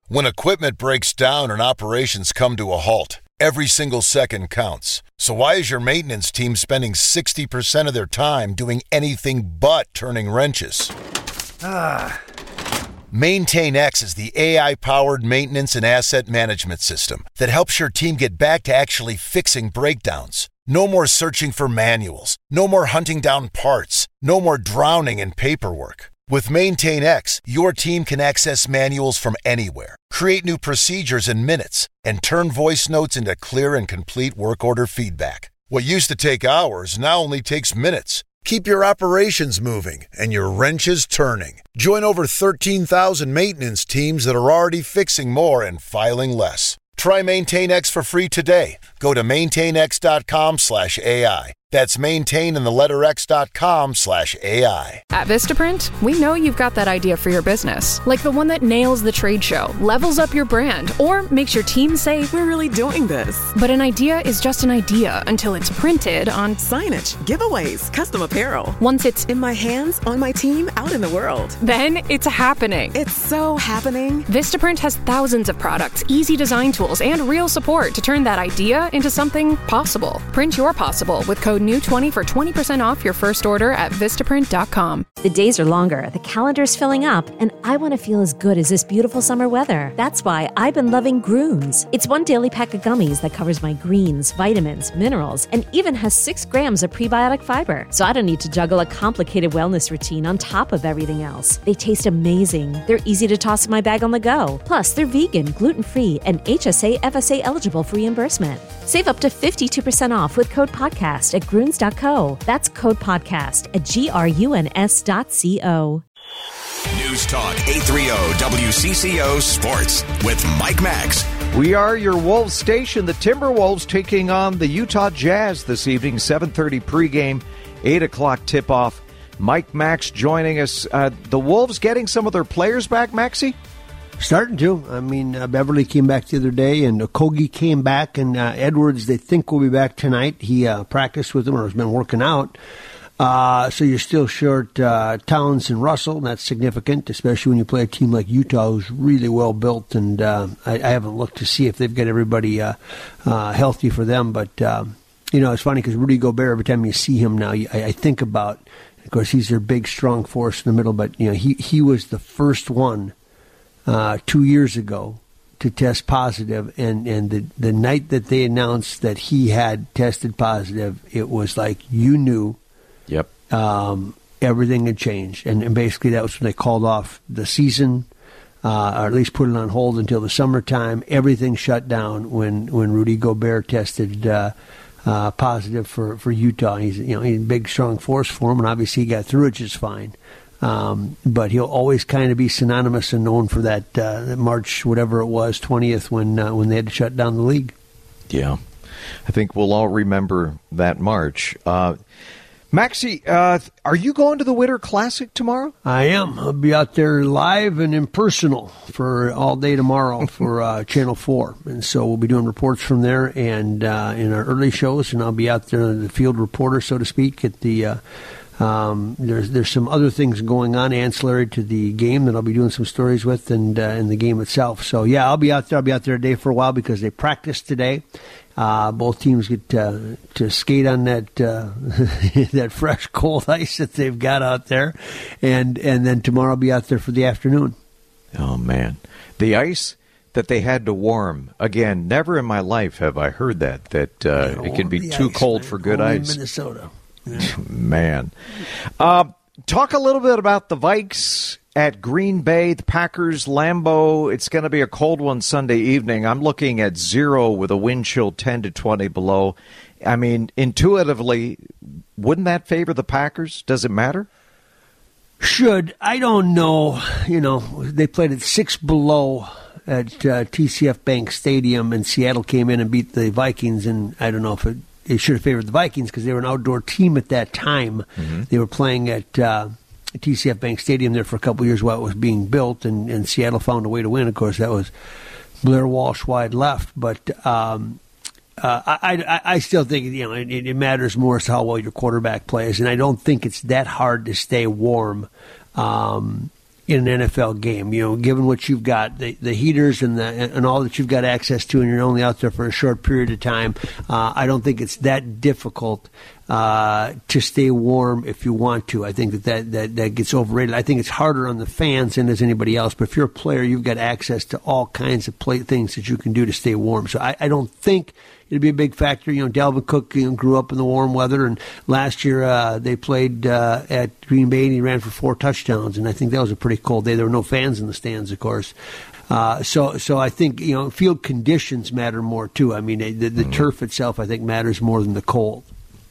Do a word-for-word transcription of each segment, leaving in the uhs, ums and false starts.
When equipment breaks down and operations come to a halt, every single second counts. So why is your maintenance team spending sixty percent of their time doing anything but turning wrenches? Ah. MaintainX is the A I-powered maintenance and asset management system that helps your team get back to actually fixing breakdowns. No more searching for manuals. No more hunting down parts. No more drowning in paperwork. With MaintainX, your team can access manuals from anywhere, create new procedures in minutes, and turn voice notes into clear and complete work order feedback. What used to take hours now only takes minutes. Keep your operations moving and your wrenches turning. Join over thirteen thousand maintenance teams that are already fixing more and filing less. Try MaintainX for free today. Go to maintainx.com slash AI. That's maintain in the letter x.com slash AI. At Vistaprint, we know you've got that idea for your business. Like the one that nails the trade show, levels up your brand, or makes your team say, we're really doing this. But an idea is just an idea until it's printed on signage, giveaways, custom apparel. Once it's in my hands, on my team, out in the world. Then it's happening. It's so happening. Vistaprint has thousands of products, easy design tools, and real support to turn that idea into something possible. Print your possible with code new twenty for twenty percent off your first order at vistaprint dot com. The days are longer, the calendar's filling up, and I want to feel as good as this beautiful summer weather. That's why I've been loving Grooms. It's one daily pack of gummies that covers my greens, vitamins, minerals, and even has six grams of prebiotic fiber. So I don't need to juggle a complicated wellness routine on top of everything else. They taste amazing. They're easy to toss in my bag on the go. Plus, they're vegan, gluten-free, and H S A F S A eligible for reimbursement. Save up to fifty-two percent off with code podcast at gruns dot co. That's code podcast at G R U N S dot C O. News Talk eight thirty W C C O Sports with Mike Max. We are your Wolves station. The Timberwolves taking on the Utah Jazz this evening, seven thirty pregame, eight o'clock tip-off. Mike Max joining us. Uh, the Wolves getting some of their players back, Maxie? Starting to. I mean, uh, Beverly came back the other day, and Okogie came back, and uh, Edwards, they think, will be back tonight. He uh, practiced with them or has been working out. Uh, so you're still short uh, Towns and Russell, and that's significant, especially when you play a team like Utah who's really well built. And uh, I, I haven't looked to see if they've got everybody uh, uh, healthy for them. But, uh, you know, it's funny because Rudy Gobert, every time you see him now, I, I think about, of course, he's their big, strong force in the middle. But, you know, he, he was the first one uh, two years ago to test positive, and, and the, the night that they announced that he had tested positive, it was like you knew. Yep. Um, everything had changed, and, and basically that was when they called off the season, uh, or at least put it on hold until the summertime. Everything shut down when, when Rudy Gobert tested uh, uh, positive for, for Utah. He's you know he's a big, strong force for him, and obviously he got through it just fine. Um, but he'll always kind of be synonymous and known for that, uh, that March, whatever it was, twentieth, when uh, when they had to shut down the league. Yeah, I think we'll all remember that March. Uh, Maxie, uh, are you going to the Winter Classic tomorrow? I am. I'll be out there live and impersonal for all day tomorrow for uh, Channel four. And so we'll be doing reports from there and uh, in our early shows, and I'll be out there, the field reporter, so to speak, at the uh, um, there's there's some other things going on ancillary to the game that I'll be doing some stories with and uh, in the game itself. So, yeah, I'll be out there. I'll be out there today for a while because they practiced today. Uh, both teams get uh, to skate on that uh, that fresh, cold ice that they've got out there, and and then tomorrow I'll be out there for the afternoon. Oh man, the ice that they had to warm again. Never in my life have I heard that that uh, it can be too ice, cold man. for good Only ice. In Minnesota, man. Uh, talk a little bit about the Vikes at Green Bay, the Packers, Lambeau. It's going to be a cold one Sunday evening. I'm looking at zero with a wind chill ten to twenty below. I mean, intuitively, wouldn't that favor the Packers? Does it matter? Should. I don't know. You know, they played at six below at uh, T C F Bank Stadium, and Seattle came in and beat the Vikings, and I don't know if it, it should have favored the Vikings because they were an outdoor team at that time. Mm-hmm. They were playing at Uh, T C F Bank Stadium there for a couple of years while it was being built, and, and Seattle found a way to win. Of course, that was Blair Walsh wide left. But um, uh, I, I, I still think you know it, it matters more as to how well your quarterback plays, and I don't think it's that hard to stay warm. Um, in an N F L game. You know, given what you've got, the, the heaters and the and all that you've got access to, and you're only out there for a short period of time, uh, I don't think it's that difficult uh, to stay warm if you want to. I think that that, that that gets overrated. I think it's harder on the fans than as anybody else. But if you're a player, you've got access to all kinds of play things that you can do to stay warm. So I, I don't think it'd be a big factor. You know, Dalvin Cook, you know, grew up in the warm weather, and last year uh, they played uh, at Green Bay, and he ran for four touchdowns, and I think that was a pretty cold day. There were no fans in the stands, of course. Uh, so, so I think, you know, field conditions matter more too. I mean, the, the mm-hmm. turf itself, I think, matters more than the cold.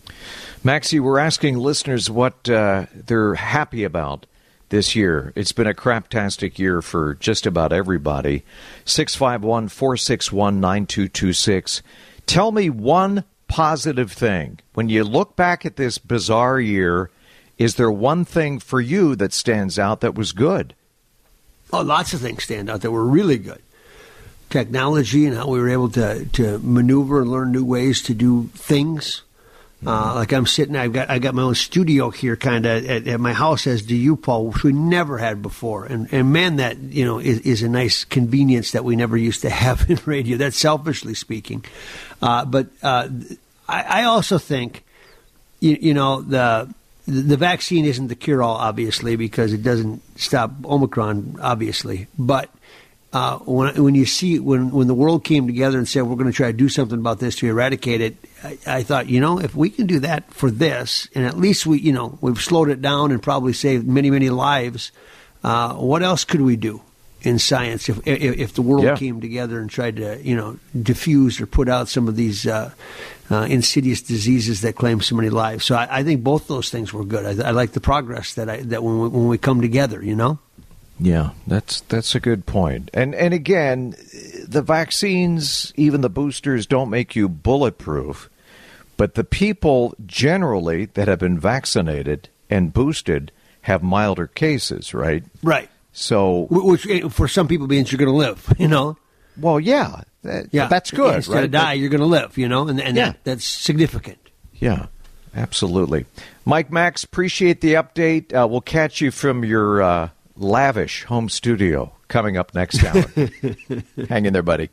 Maxie, we're asking listeners what uh, they're happy about this year. It's been a craptastic year for just about everybody. six five one, four six one, nine two two six. Tell me one positive thing. When you look back at this bizarre year, is there one thing for you that stands out that was good? Oh, lots of things stand out that were really good. Technology and how we were able to, to maneuver and learn new ways to do things. Uh, like I'm sitting, I've got I got my own studio here, kind of at, at my house, as do you, Paul, which we never had before. And and man, that you know is, is a nice convenience that we never used to have in radio. That's selfishly speaking, uh, but uh, I, I also think, you, you know, the the vaccine isn't the cure all, obviously, because it doesn't stop Omicron, obviously, but. Uh, when when you see when when the world came together and said we're going to try to do something about this to eradicate it, I, I thought, you know, if we can do that for this, and at least we you know we've slowed it down and probably saved many many lives. Uh, what else could we do in science if if, if the world yeah. came together and tried to you know diffuse or put out some of these uh, uh, insidious diseases that claim so many lives? So I, I think both those things were good. I, I like the progress that I that when we, when we come together, you know. Yeah, that's that's a good point. And and again, the vaccines, even the boosters, don't make you bulletproof. But the people generally that have been vaccinated and boosted have milder cases, right? Right. So, which for some people means you're going to live, you know? Well, yeah. That, yeah. That's good, Instead right? of die, you're going to live, you know? And, and yeah. that, that's significant. Yeah. Absolutely. Mike Max, appreciate the update. Uh, we'll catch you from your uh, lavish home studio coming up next hour. Hang in there, buddy.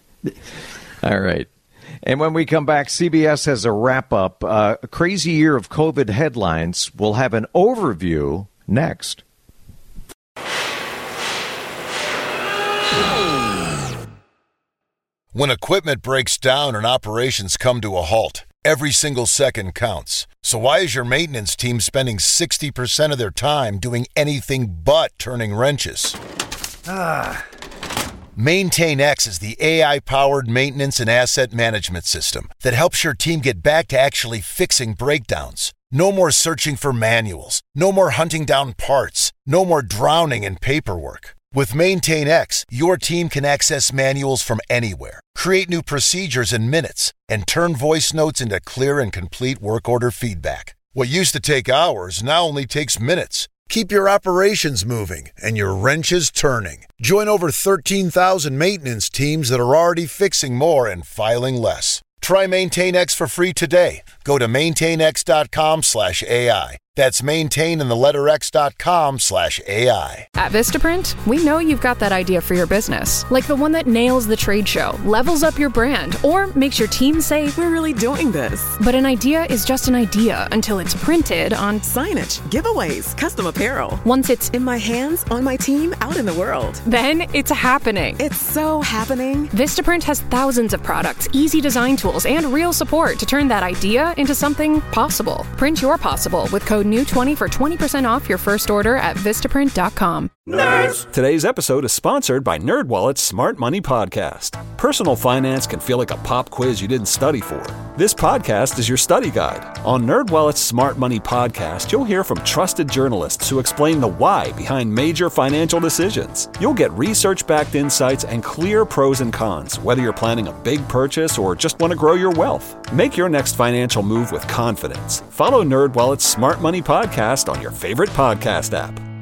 All right. And when we come back, C B S has a wrap-up. Uh, a crazy year of COVID headlines. We'll have an overview next. When equipment breaks down and operations come to a halt, every single second counts. So why is your maintenance team spending sixty percent of their time doing anything but turning wrenches? Ah. MaintainX is the A I-powered maintenance and asset management system that helps your team get back to actually fixing breakdowns. No more searching for manuals. No more hunting down parts. No more drowning in paperwork. With MaintainX, your team can access manuals from anywhere, create new procedures in minutes, and turn voice notes into clear and complete work order feedback. What used to take hours now only takes minutes. Keep your operations moving and your wrenches turning. Join over thirteen thousand maintenance teams that are already fixing more and filing less. Try MaintainX for free today. Go to maintainx.com slash AI. That's maintain in the letter x.com slash AI. At Vistaprint, we know you've got that idea for your business, like the one that nails the trade show, levels up your brand, or makes your team say, "We're really doing this." But an idea is just an idea until it's printed on signage, giveaways, custom apparel. Once it's in my hands, on my team, out in the world. Then it's happening. It's so happening. Vistaprint has thousands of products, easy design tools, and real support to turn that idea into something possible. Print your possible with code new twenty for twenty percent off your first order at vistaprint dot com. Nerds! Today's episode is sponsored by NerdWallet's Smart Money Podcast. Personal finance can feel like a pop quiz you didn't study for. This podcast is your study guide. On NerdWallet's Smart Money Podcast, you'll hear from trusted journalists who explain the why behind major financial decisions. You'll get research-backed insights and clear pros and cons, whether you're planning a big purchase or just want to grow your wealth. Make your next financial move with confidence. Follow NerdWallet's Smart Money Podcast on your favorite podcast app.